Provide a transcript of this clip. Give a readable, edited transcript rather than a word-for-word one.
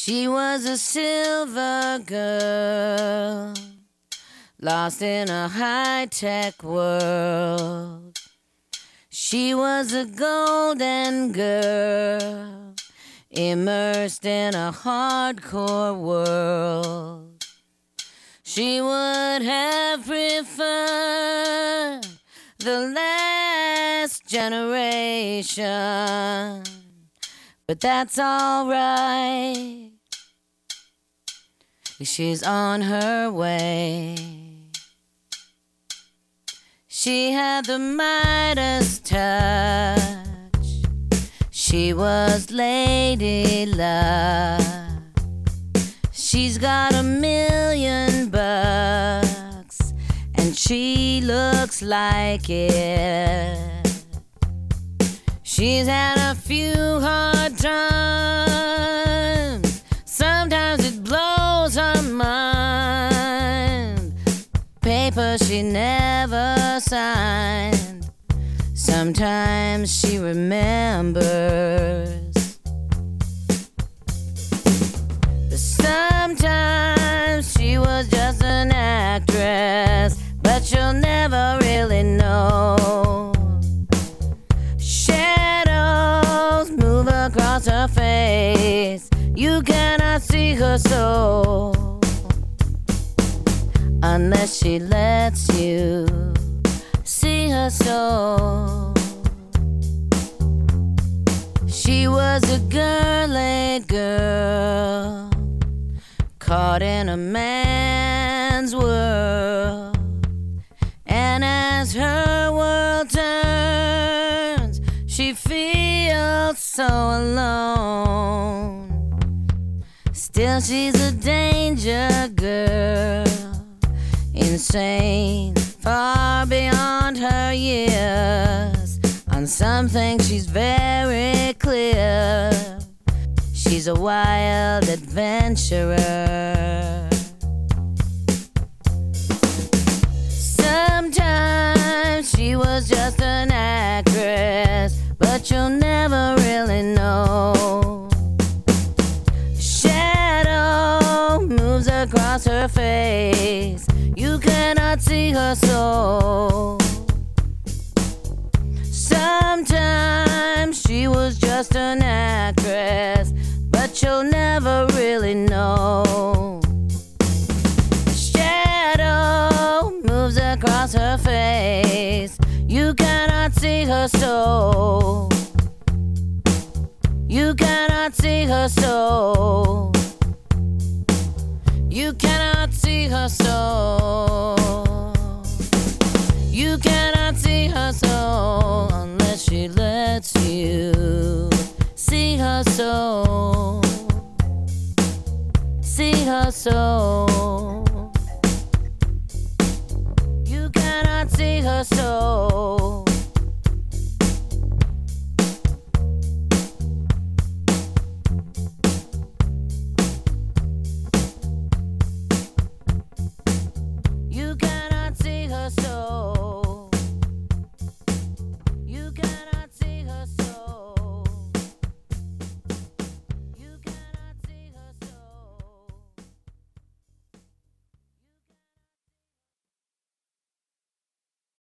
She was a silver girl, lost in a high-tech world. She was a golden girl, immersed in a hardcore world. She would have preferred the last generation, but that's alright. She's on her way. She had the Midas touch. She was Lady Luck. She's got $1,000,000 and she looks like it. She's had a few hard times. Sometimes it blows her mind. Paper she never signed. Sometimes she remembers. But sometimes she was just an actress, but you'll never really know. Shadows move across her face. You cannot see her soul unless she lets you see her soul. She was a girly girl, caught in a man's world. And as her world turns, she feels so alone. Still she's a danger girl, insane, far beyond her years. On something she's very clear. She's a wild adventurer. Sometimes she was just an actress, but you'll never really know. Shadow moves across her face. You cannot see her soul. Sometimes she was just an actress, but you'll never really know. Shadow moves across her face. You cannot see her soul. You cannot see her soul. You cannot see her soul. You cannot see her soul unless she lets you see her soul. See her soul. You cannot see her soul.